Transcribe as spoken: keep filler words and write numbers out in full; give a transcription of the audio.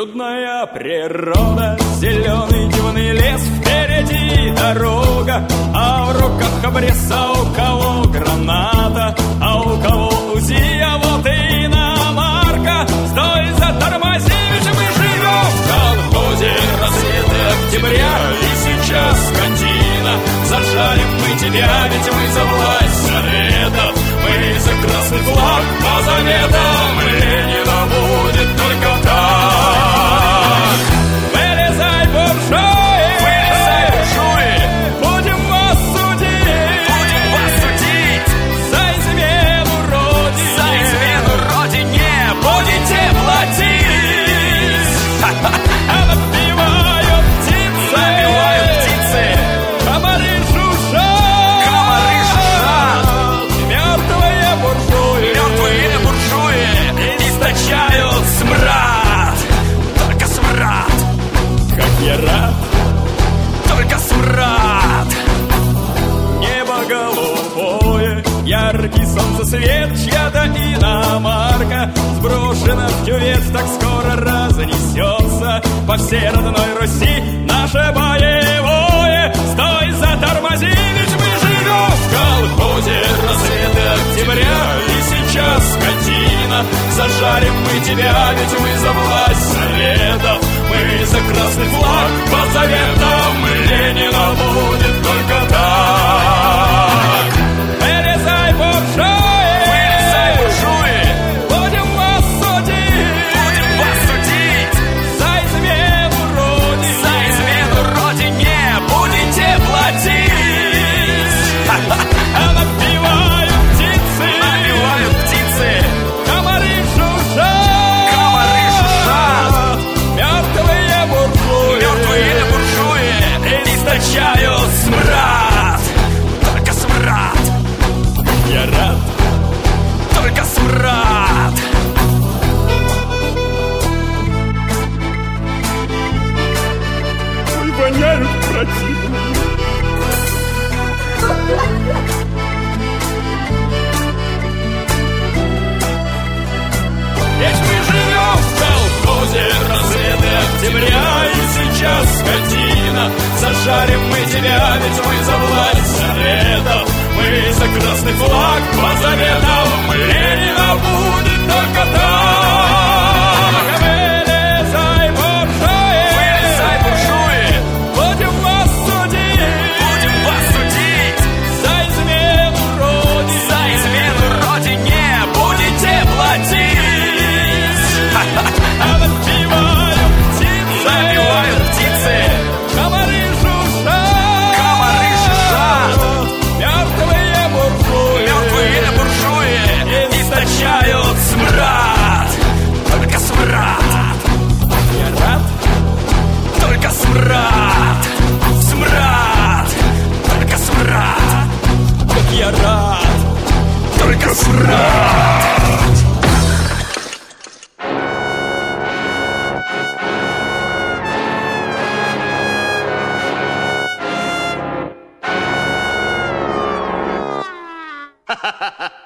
Чудная природа, зеленый дивный лес, впереди дорога, а в руках обрез, а у кого граната, а у кого УЗИ, а вот и иномарка. Стой, затормози, ведь мы живем в колхозе, рассветы октября, и сейчас скотина. Зажарим мы тебя, ведь мы за власть советов, мы за красный флаг по заветам Ленина будет только так. Вылезай, буржуи, вылезай, буржуи, будем вас судить, будем вас судить за измену родине, за измену родине будете платить. А напевают птицы, напевают птицы, комары жужжат, комары жужжат, мертвые буржуи, мертвые буржуи источают смрад, только смрад. Как я рад, только смрад. Небо голубое, яркий солнцесвет, чья-то иномарка сброшена в кювет, так скоро разнесется по всей родной Руси наше боевое. Стой, затормози, ведь мы живем в колхозе, рассветы октября, и сейчас скотина. Зажарим мы тебя, ведь мы за власть советов, мы за красный флаг по заветам Ленина будет только так. Вылезай, буржуи, вылезай, буржуи, будем вас судить, будем вас судить за измену родине, за измену родине будете платить. А напевают птицы, напевают птицы, комары жужжат, комары жужжат, мертвые буржуи, мертвые буржуи источают смрад, только смрад. Я рад, только смрад. Ой, воняют противно. Ведь мы живем в колхозе, рассветы октября, и сейчас скотина. Зажарим мы тебя, ведь мы за власть советов, мы за красный флаг по заветам Ленина будет только так. Вылезай, буржуи, вылезай, буржуи, будем вас судить, будем вас судить за измену родине, за измену родине будете платить. А напевают птицы, напевают птицы, комары жужжат, комары жужжат, мертвые буржуи, мертвые буржуи источают смрад, только смрад. Я рад, только смрад, смрад, только смрад. Как я рад, только смрад. Ha ha ha!